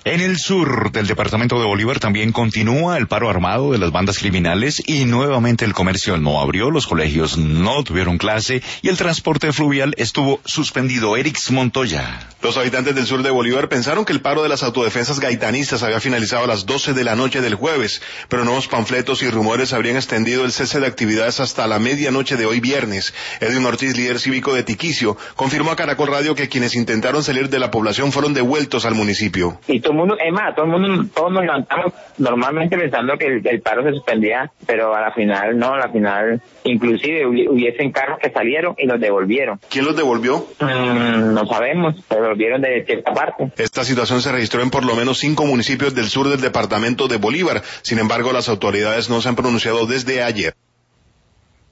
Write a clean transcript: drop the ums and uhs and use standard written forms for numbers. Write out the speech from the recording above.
En el sur del departamento de Bolívar también continúa el paro armado de las bandas criminales y nuevamente el comercio no abrió, los colegios no tuvieron clase y el transporte fluvial estuvo suspendido. Erix Montoya. Los habitantes del sur de Bolívar pensaron que el paro de las autodefensas gaitanistas había finalizado a las 12 de la noche del jueves, pero nuevos panfletos y rumores habrían extendido el cese de actividades hasta la medianoche de hoy viernes. Edwin Ortiz, líder cívico de Tiquicio, confirmó a Caracol Radio que quienes intentaron salir de la población fueron devueltos al municipio. Y todo el mundo, es más, todos nos levantamos normalmente pensando que el paro se suspendía, pero a la final no, a la final inclusive hubiesen carros que salieron y los devolvieron. ¿Quién los devolvió? No sabemos, se devolvieron de cierta parte. Esta situación se registró en por lo menos 5 municipios del sur del departamento de Bolívar. Sin embargo, las autoridades no se han pronunciado desde ayer.